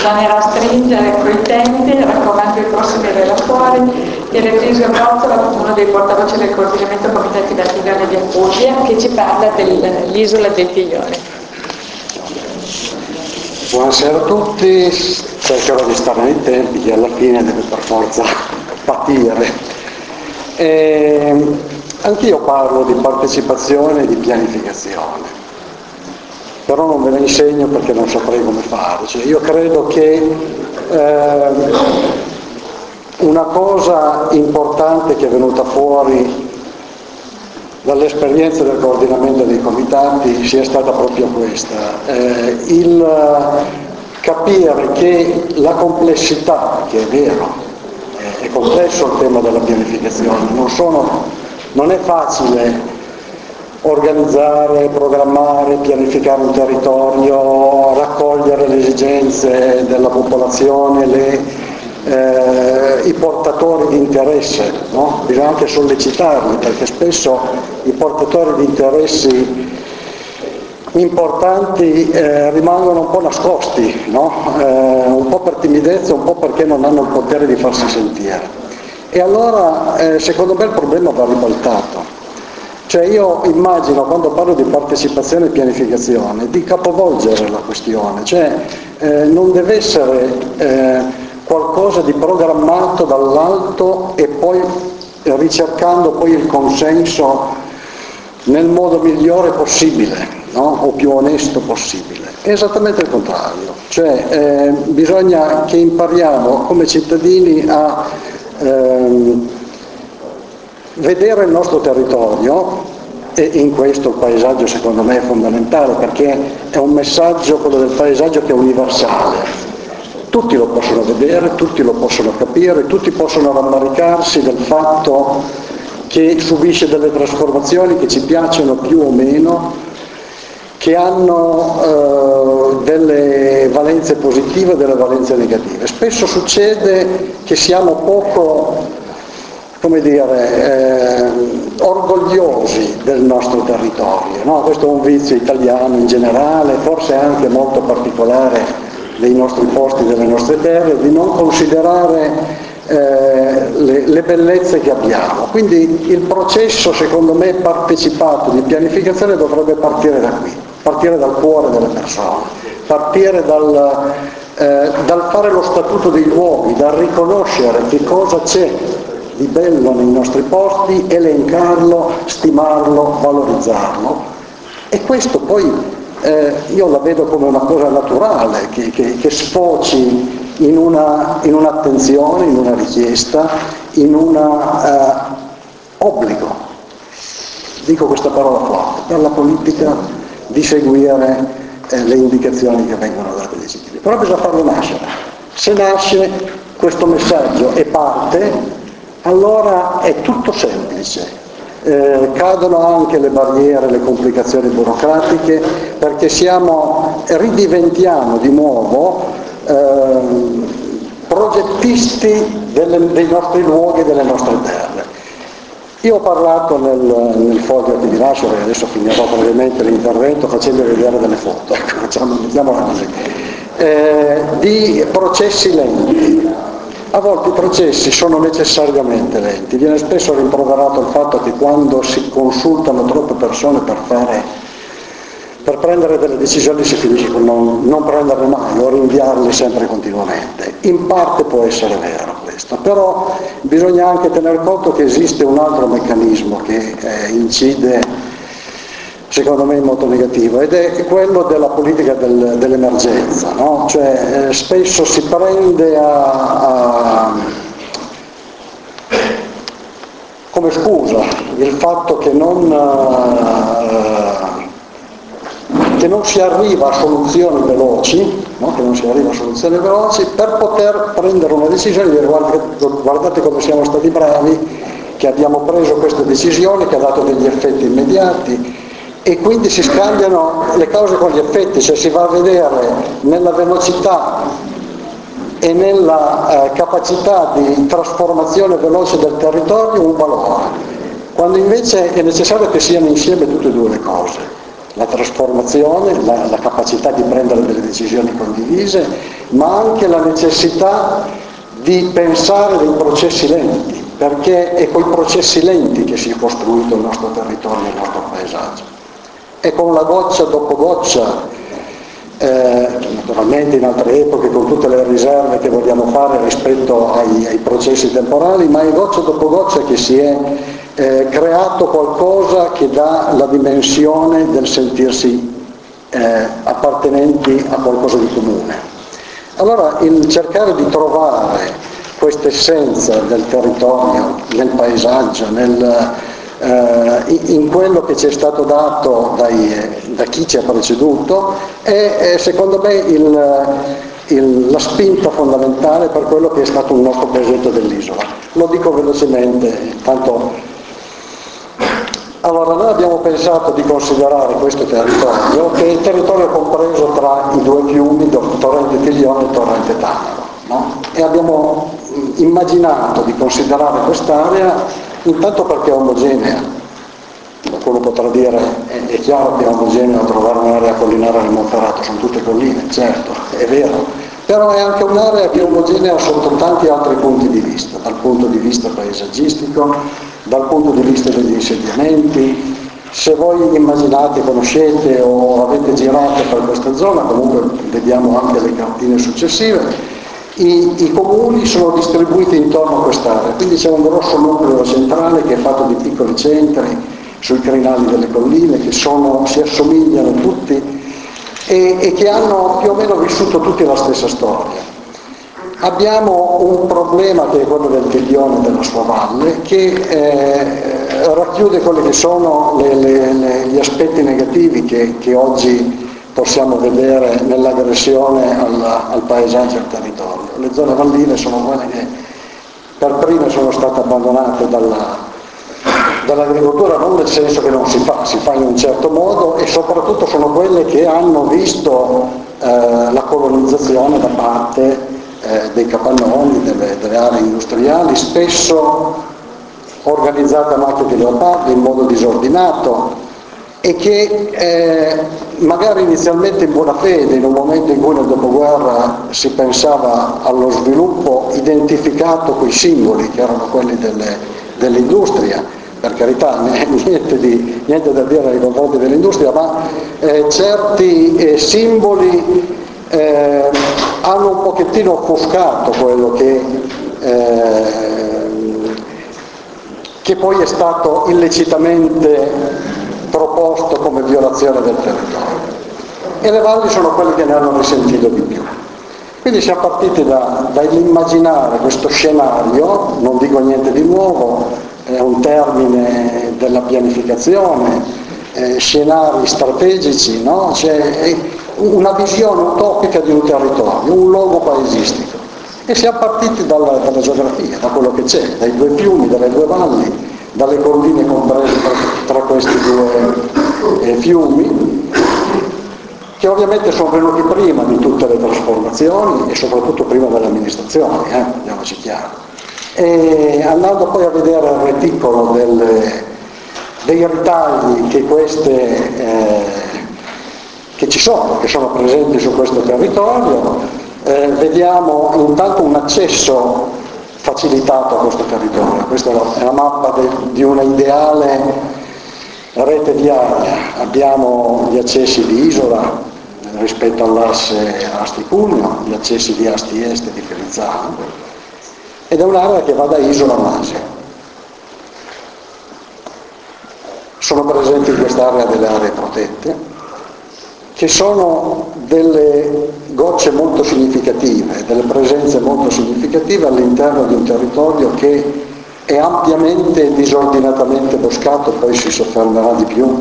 bisognerà stringere coi tempi, raccomando i prossimi relatori, che Letizia Brottola, uno dei portavoce del coordinamento comitati verticali di Apulia, che ci parla dell'isola dei Tiglioni. Buonasera a tutti, cercherò di stare nei tempi che alla fine deve per forza partire. Anch'io parlo di partecipazione e di pianificazione, però non ve ne insegno perché non saprei come farci. Io credo che una cosa importante che è venuta fuori dall'esperienza del coordinamento dei comitati sia stata proprio questa, il capire che la complessità, che è vero, è complesso il tema della pianificazione, non è facile organizzare, programmare, pianificare un territorio, raccogliere le esigenze della popolazione, i portatori di interesse, no? Bisogna anche sollecitarli, perché spesso i portatori di interessi importanti rimangono un po' nascosti, no? Un po' per timidezza, un po' perché non hanno il potere di farsi sentire. E allora secondo me il problema va ribaltato. Cioè io immagino, quando parlo di partecipazione e pianificazione, di capovolgere la questione, cioè non deve essere qualcosa di programmato dall'alto e poi ricercando poi il consenso nel modo migliore possibile, no? O più onesto possibile. È esattamente il contrario, cioè bisogna che impariamo come cittadini a vedere il nostro territorio, e in questo il paesaggio secondo me è fondamentale, perché è un messaggio, quello del paesaggio, che è universale. Tutti lo possono vedere, tutti lo possono capire, tutti possono rammaricarsi del fatto che subisce delle trasformazioni che ci piacciono più o meno, che hanno delle valenze positive e delle valenze negative. Spesso succede che siamo poco, come dire, orgogliosi del nostro territorio, no? Questo è un vizio italiano in generale, forse anche molto particolare dei nostri posti, delle nostre terre, di non considerare le bellezze che abbiamo. Quindi il processo, secondo me, partecipato di pianificazione dovrebbe partire da qui, partire dal cuore delle persone, partire dal fare lo statuto dei luoghi, dal riconoscere che cosa c'è di bello nei nostri posti, elencarlo, stimarlo, valorizzarlo. E questo poi io la vedo come una cosa naturale, che sfoci in un'attenzione, in una richiesta, in un obbligo, dico questa parola forte, per la politica di seguire le indicazioni che vengono date dai cittadini. Però bisogna farlo nascere. Se nasce questo messaggio e parte, allora è tutto semplice. Cadono anche le barriere, le complicazioni burocratiche, perché ridiventiamo di nuovo progettisti dei nostri luoghi e delle nostre terre. Io ho parlato nel foglio che vi lascio, e adesso finirò brevemente l'intervento facendo vedere delle foto, mettiamola così, di processi lenti. A volte i processi sono necessariamente lenti, viene spesso rimproverato il fatto che quando si consultano troppe persone per prendere delle decisioni si finisce con non prenderle mai o rinviarle sempre continuamente. In parte può essere vero questo, però bisogna anche tener conto che esiste un altro meccanismo che incide secondo me in modo negativo, ed è quello della politica dell'emergenza, no? Cioè spesso si prende come scusa il fatto che non si arriva a soluzioni veloci, no? Che non si arriva a soluzioni veloci per poter prendere una decisione e dire guardate come siamo stati bravi, che abbiamo preso questa decisione che ha dato degli effetti immediati. E quindi si scambiano le cause con gli effetti, cioè si va a vedere nella velocità e nella capacità di trasformazione veloce del territorio un valore, quando invece è necessario che siano insieme tutte e due le cose. la trasformazione, la capacità di prendere delle decisioni condivise, ma anche la necessità di pensare dei processi lenti, perché è con i processi lenti che si è costruito il nostro territorio e il nostro paesaggio. E con la goccia dopo goccia, naturalmente in altre epoche con tutte le riserve che vogliamo fare rispetto ai processi temporali, ma è goccia dopo goccia che si è creato qualcosa che dà la dimensione del sentirsi appartenenti a qualcosa di comune. Allora il cercare di trovare questa essenza del territorio, nel paesaggio, in quello che ci è stato dato da chi ci ha preceduto è secondo me la spinta fondamentale per quello che è stato un nostro progetto dell'isola. Lo dico velocemente, tanto. Allora, noi abbiamo pensato di considerare questo territorio, che è il territorio compreso tra i due fiumi, Torrente Tiglione e Torrente Tanaro, no? E abbiamo immaginato di considerare quest'area intanto perché è omogenea. Qualcuno potrà dire, è chiaro che è omogeneo trovare un'area collinare nel Monferrato, sono tutte colline, certo, è vero, però è anche un'area che è omogenea sotto tanti altri punti di vista, dal punto di vista paesaggistico, dal punto di vista degli insediamenti. Se voi immaginate, conoscete o avete girato per questa zona, comunque vediamo anche le cartine successive, i comuni sono distribuiti intorno a quest'area, quindi c'è un grosso nucleo centrale che è fatto di piccoli centri sui crinali delle colline che si assomigliano tutti e che hanno più o meno vissuto tutti la stessa storia. Abbiamo un problema che è quello del Tiglione e della sua valle, che racchiude quelli che sono gli aspetti negativi che oggi possiamo vedere nell'aggressione al paesaggio e al territorio. Le zone valline sono quelle che per prime sono state abbandonate dall'agricoltura, non nel senso che non si fa in un certo modo, e soprattutto sono quelle che hanno visto la colonizzazione da parte dei capannoni, delle aree industriali, spesso organizzate a macchie di leopardo in modo disordinato e che magari inizialmente in buona fede, in un momento in cui nel dopoguerra si pensava allo sviluppo, identificato quei simboli che erano quelli dell'industria, per carità niente da dire nei confronti dell'industria, ma certi simboli hanno un pochettino offuscato quello che poi è stato illecitamente proposto come violazione del territorio, e le valli sono quelle che ne hanno risentito di più. Quindi siamo partiti dall'immaginare questo scenario, non dico niente di nuovo, è un termine della pianificazione, scenari strategici, no? C'è una visione utopica di un territorio, un logo paesistico, e siamo partiti dalla geografia, da quello che c'è, dai due fiumi, dalle due valli, dalle colline comprese tra questi due fiumi, che ovviamente sono venuti prima di tutte le trasformazioni e soprattutto prima delle amministrazioni, parliamoci chiaro. E andando poi a vedere il reticolo dei ritagli che ci sono, che sono presenti su questo territorio, vediamo intanto un accesso facilitato a questo territorio. Questa è la mappa di una ideale rete viaria. Abbiamo gli accessi di Isola rispetto all'asse Asti-Cuneo, gli accessi di Asti Est e di Ferizzano, ed è un'area che va da Isola a Masi. Sono presenti in quest'area delle aree protette, che sono delle gocce molto significative, delle presenze molto significative all'interno di un territorio che è ampiamente e disordinatamente boscato. Poi si soffermerà di più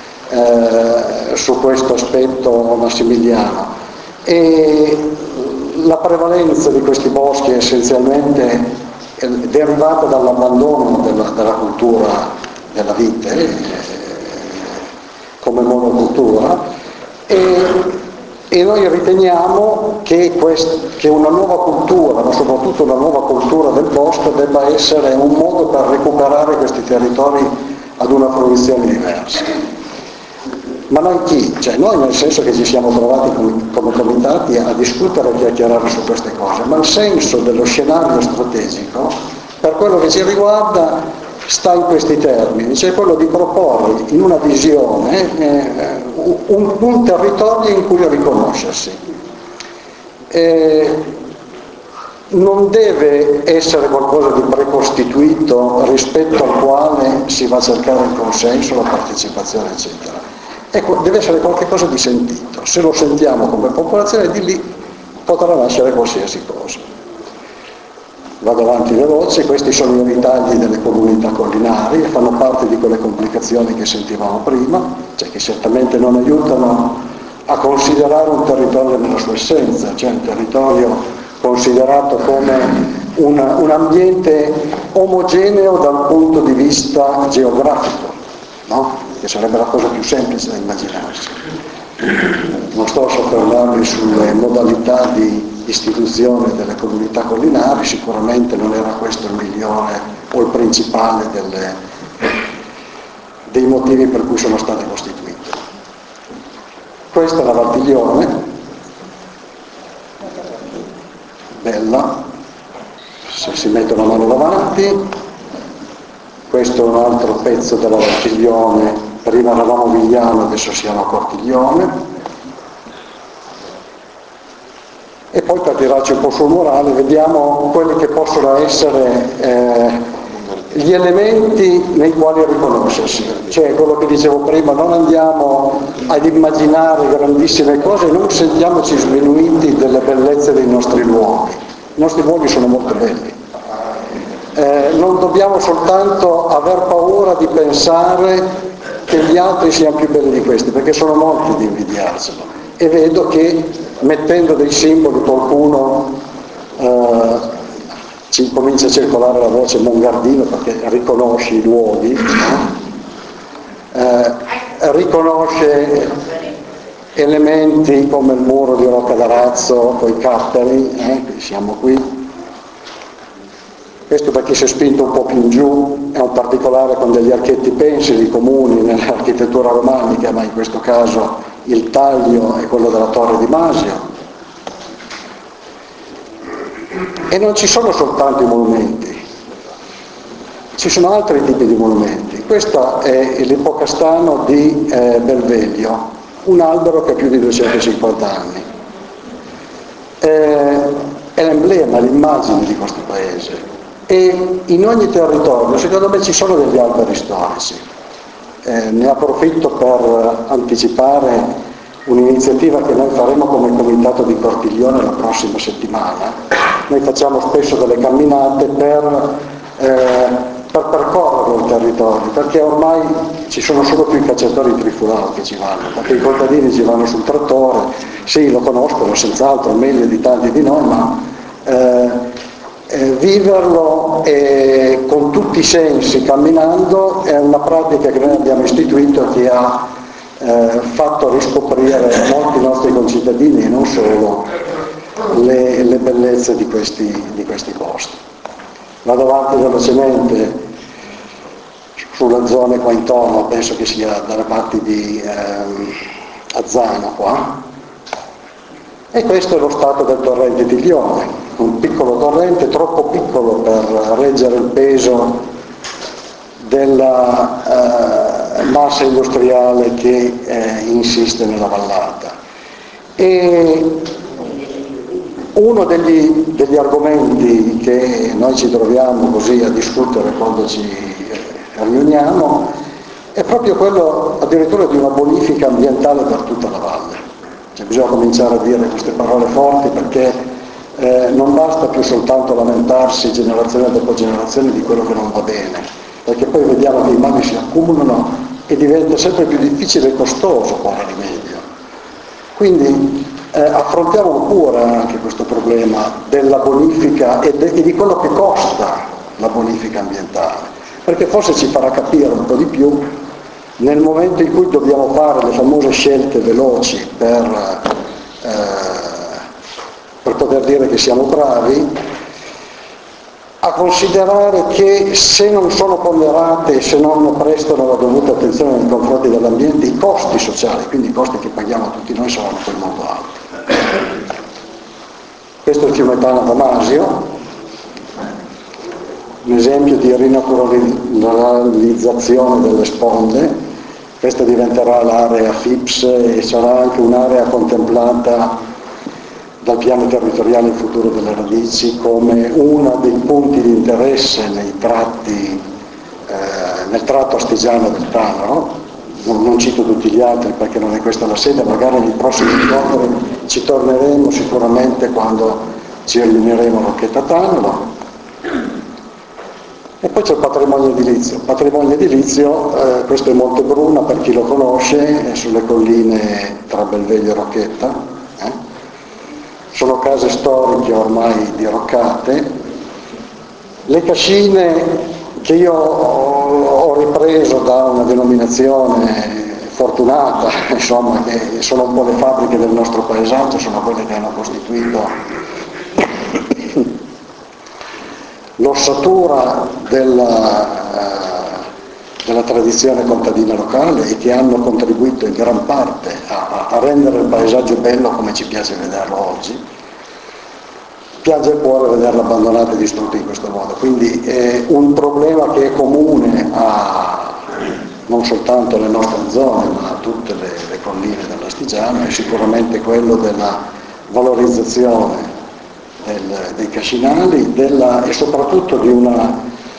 su questo aspetto Massimiliano. E la prevalenza di questi boschi è essenzialmente derivata dall'abbandono della cultura della vite come monocultura, e noi riteniamo che una nuova cultura, ma soprattutto una nuova cultura del bosco, debba essere un modo per recuperare questi territori ad una fruizione diversa. Ma noi chi? Cioè noi nel senso che ci siamo trovati come comitati a discutere e chiacchierare su queste cose, ma il senso dello scenario strategico, per quello che ci riguarda, sta in questi termini, cioè quello di proporre in una visione un territorio in cui riconoscersi. Non deve essere qualcosa di precostituito rispetto al quale si va a cercare il consenso, la partecipazione, eccetera. Ecco, deve essere qualcosa di sentito. Se lo sentiamo come popolazione, di lì potrà nascere qualsiasi cosa. Vado avanti veloce, questi sono i ritagli delle comunità collinari e fanno parte di quelle complicazioni che sentivamo prima, cioè che certamente non aiutano a considerare un territorio nella sua essenza, cioè un territorio considerato come un ambiente omogeneo dal punto di vista geografico, no? Che sarebbe la cosa più semplice da immaginarsi. Non sto a soffermarmi sulle modalità di istituzione delle comunità collinari, sicuramente non era questo il migliore o il principale dei motivi per cui sono state costituite. Questa è la Valtiglione, bella, se si mette una mano davanti. Questo è un altro pezzo della Valtiglione, prima eravamo Vigliano, adesso siamo a Cortiglione. E poi per tirarci un po' sul morale vediamo quelli che possono essere gli elementi nei quali riconoscersi, cioè quello che dicevo prima, non andiamo ad immaginare grandissime cose, non sentiamoci sminuiti delle bellezze dei nostri luoghi. I nostri luoghi sono molto belli. Non dobbiamo soltanto aver paura di pensare che gli altri siano più belli di questi, perché sono molti di invidiarselo. E vedo che mettendo dei simboli qualcuno ci comincia a circolare la voce mongardino perché riconosce i luoghi, no? Riconosce elementi come il muro di Rocca d'Arazzo con i capperi, siamo qui. Questo perché si è spinto un po' più in giù, è un particolare con degli archetti pensili comuni nell'architettura romanica, ma in questo caso il taglio è quello della torre di Masio. E non ci sono soltanto i monumenti, ci sono altri tipi di monumenti. Questo è l'Ippocastano di Belveglio, un albero che ha più di 250 anni. È l'emblema, l'immagine di questo paese. E in ogni territorio, secondo me, ci sono degli alberi storici. Ne approfitto per anticipare un'iniziativa che noi faremo come comitato di Cortiglione la prossima settimana. Noi facciamo spesso delle camminate per percorrere il territorio, perché ormai ci sono solo più i cacciatori trifurati che ci vanno, perché i contadini ci vanno sul trattore, sì, lo conoscono senz'altro meglio di tanti di noi, ma viverlo con tutti i sensi, camminando, è una pratica che noi abbiamo istituito che ha fatto riscoprire a molti nostri concittadini e non solo le bellezze di questi posti. Vado avanti velocemente sulle zone qua intorno, penso che sia dalle parti di Azzano qua. E questo è lo stato del torrente di Lione, un piccolo torrente, troppo piccolo per reggere il peso della massa industriale che insiste nella vallata. E uno degli argomenti che noi ci troviamo così a discutere quando ci riuniamo è proprio quello addirittura di una bonifica ambientale per tutta la valle. Cioè, bisogna cominciare a dire queste parole forti perché non basta più soltanto lamentarsi generazione dopo generazione di quello che non va bene, perché poi vediamo che i mali si accumulano e diventa sempre più difficile e costoso porre rimedio. Quindi affrontiamo pure anche questo problema della bonifica e di quello che costa la bonifica ambientale, perché forse ci farà capire un po' di più nel momento in cui dobbiamo fare le famose scelte veloci per poter dire che siamo bravi, a considerare che se non sono ponderate e se non prestano la dovuta attenzione nei confronti dell'ambiente, i costi sociali, quindi i costi che paghiamo tutti noi, saranno poi molto alti. Questo è il fiume Tana Damasio, un esempio di rinaturalizzazione delle sponde. Questa diventerà l'area FIPS e sarà anche un'area contemplata dal piano territoriale in futuro delle radici come uno dei punti di interesse nei tratti, nel tratto astigiano del Tanaro. Non cito tutti gli altri perché non è questa la sede, magari nei prossimi incontri ci torneremo sicuramente quando ci riuniremo a Rocchetta Tanaro. E poi c'è il patrimonio edilizio. Patrimonio edilizio, questo è Monte Bruna, per chi lo conosce, è sulle colline tra Belveglio e Rocchetta. Sono case storiche ormai diroccate. Le cascine che io ho ripreso da una denominazione fortunata, insomma, che sono un po' le fabbriche del nostro paesaggio, sono quelle che hanno costituito l'ossatura della tradizione contadina locale e che hanno contribuito in gran parte a rendere il paesaggio bello come ci piace vederlo oggi. Piange il cuore vederlo abbandonato e distrutto in questo modo, quindi è un problema che è comune a non soltanto alle nostre zone ma a tutte le colline dell'Astigiano, è sicuramente quello della valorizzazione dei cascinali e soprattutto di una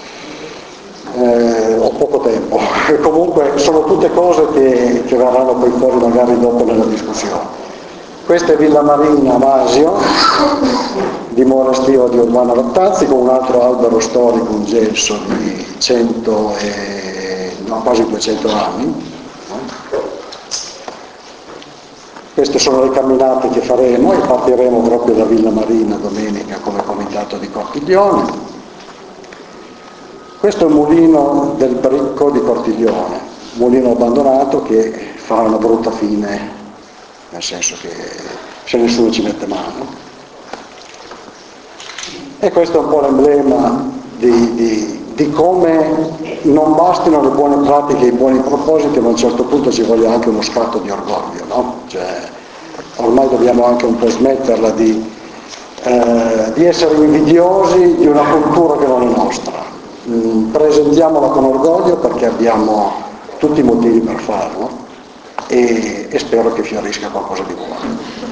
ho poco tempo comunque sono tutte cose che verranno poi fuori magari dopo nella discussione. Questa è Villa Marina a Masio, dimora estiva di Urbano Rattazzi, con un altro albero storico, un gelso di quasi 200 anni. Queste sono le camminate che faremo e partiremo proprio da Villa Marina domenica come comitato di Cortiglione. Questo è il mulino del Bricco di Cortiglione, mulino abbandonato che farà una brutta fine, nel senso che se nessuno ci mette mano. E questo è un po' l'emblema di come non bastino le buone pratiche e i buoni propositi, ma a un certo punto ci voglia anche uno scatto di orgoglio, no? Cioè, ormai dobbiamo anche un po' smetterla di essere invidiosi di una cultura che non è nostra. Presentiamola con orgoglio perché abbiamo tutti i motivi per farlo e spero che fiorisca qualcosa di buono.